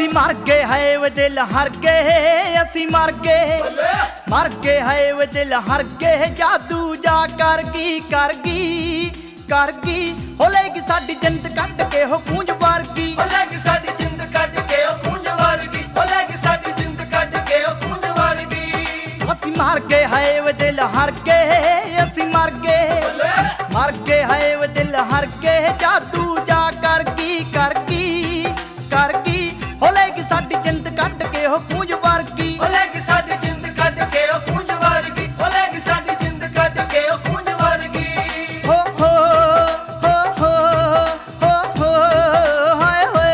मर गए है वे दिल हर गए, असी मर गए है वे दिल हर गए। जादू जा कर गई होलेगी साडी जिंद कट के हो कूंज वर्गी, होलेगी साडी जिंद कट के हो कूंज वर्गी, होलेगी साडी जिंद कट के हो कूंज वर्गी। असी मर गए है वे दिल हर गए, असी मर गए है वे दिल हर गए। जादू जा कर गई होलेगी साडी जिंद कट के हो कूंज वर्गी, होलेगी साडी जिंद कट के हो कूंज वर्गी, होलेगी साडी जिंद कट के हो कूंज वर्गी। हो हाय होए।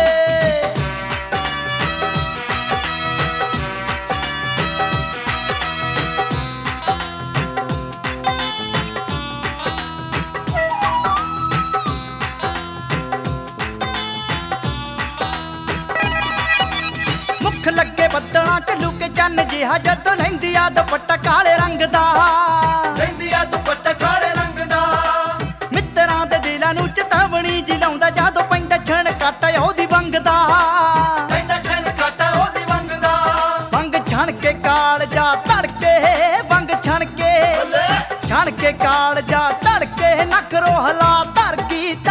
मुख लगे बदना च लुके चन्न जिहा जदों लैंदी आ दुपट्टा काले रंग दा, लैंदी आ दुपट्टा काले रंग दा। मित्तरां दे दिलां नूं चेतावनी जी लाउंदा जादों पैंदा छण काटा ओदी वंग दा, पैंदा छण काटा ओदी वंग दा। वंग छण के काल जा धड़के, वंग छण के काल जा धड़के। नखरो हला धर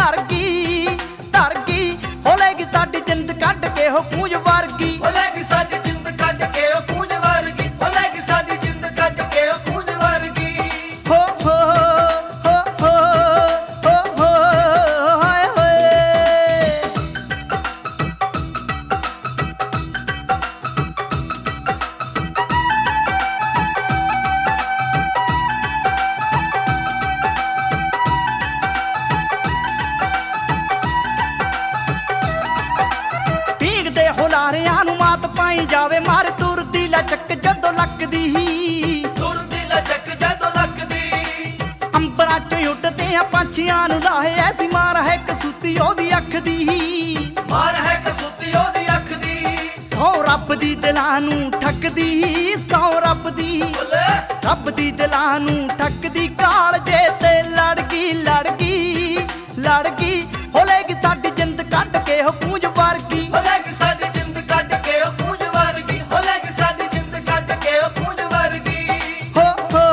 गई होलेगी साडी जिंद कट के हो कूंज वर्गी, होलेगी साडी जिंद कट के हो कूंज वर्गी, होलेगी साडी जिंद कट के हो कूंज वर्गी। हो हाय होए। ਪੀੜ ਦੇ ਹੁਲਾਰਿਆਂ ਨੂੰ ਮਾਤ ਪਾਈ ਜਾਵੇ, ਮਾਰ ਤੁਰਦੀ ਲਚਕ ਜਦੋਂ ਲੱਕਦੀ, ਤੁਰਦੀ ਲਚਕ ਜਦੋਂ ਲੱਕਦੀ। ਅੰਬਰਾਂ ਚ ਉੱਡਦੇ ਆ ਪੰਛੀਆਂ ਨੂੰ ਲਾਹੇ, ਐਸੀ ਮਾਰ ਹੈ ਕਸੂਤੀ ਉਹਦੀ ਅੱਖ ਦੀ, ਮਾਰ ਹੈ ਕਸੂਤੀ ਉਹਦੀ ਅੱਖ ਦੀ। ਸੌ ਰੱਬ ਦੀ ਦਿਲਾਂ ਨੂੰ ਠੱਗਦੀ, ਸੌ ਰੱਬ ਦੀ ਦਿਲਾਂ ਨੂੰ ਠੱਗਦੀ। ਕਾਲ ਜੇ ਤੇ ਲੜ ਗਈ ਹੋਲੇਗੀ ਸਾਡੀ ਜਿੰਦ ਕੱਢ ਕੇ ਹੋ ਕੂੰਜ ਵਰਗੀ, ਹੋਲੇਗੀ ਸਾਡੀ ਜਿੰਦ ਕੱਢ ਕੇ ਹੋ ਕੂੰਜ ਵਰਗੀ, ਹੋਲੇਗੀ ਸਾਡੀ ਜਿੰਦ ਕੱਢ ਕੇ ਹੋ ਕੂੰਜ ਵਰਗੀ। ਹੋ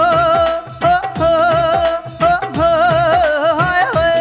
ਹਾਏ ਹੋਏ।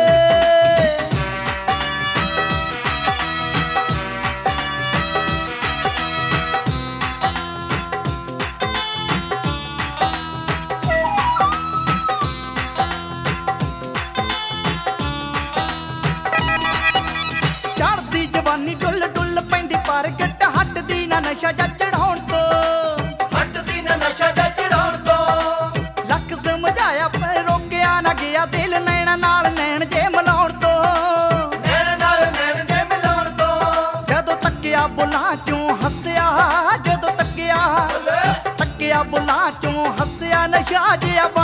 ਚੜ੍ਹਦੀ ਜਵਾਨੀ ਡੁੱਲ ਪੈਂਦੀ ਪਰ ਗਿੱਟ ਹੱਟਦੀ ਨਾ ਨਸ਼ਾ ਜਾ ਚੜਾਉਣ ਤੋਂ, ਹੱਟਦੀ ਨਾ ਨਸ਼ਾ ਜਾ ਚੜਾਉਣ ਤੋਂ। ਲੱਖ ਸਮਝਾਇਆ ਪਰ ਰੋਕਿਆ ਨਾ ਗਿਆ ਦਿਲ, ਨੈਣਾ ਨਾਲ ਨੈਣ ਜੇ ਮਿਲਾਉਣ ਤੋਂ, ਨੈਣ ਨਾਲ ਨੈਣ ਜੇ ਮਿਲਾਉਣ ਤੋਂ। ਜਦੋਂ ਤੱਕਿਆ ਬੁੱਲਾਂ ਚੋਂ ਹੱਸਿਆ, ਜਦੋਂ ਤੱਕਿਆ ਬੁੱਲਾਂ ਚੋਂ ਹੱਸਿਆ। ਨਸ਼ਾ ਜਿਹਾ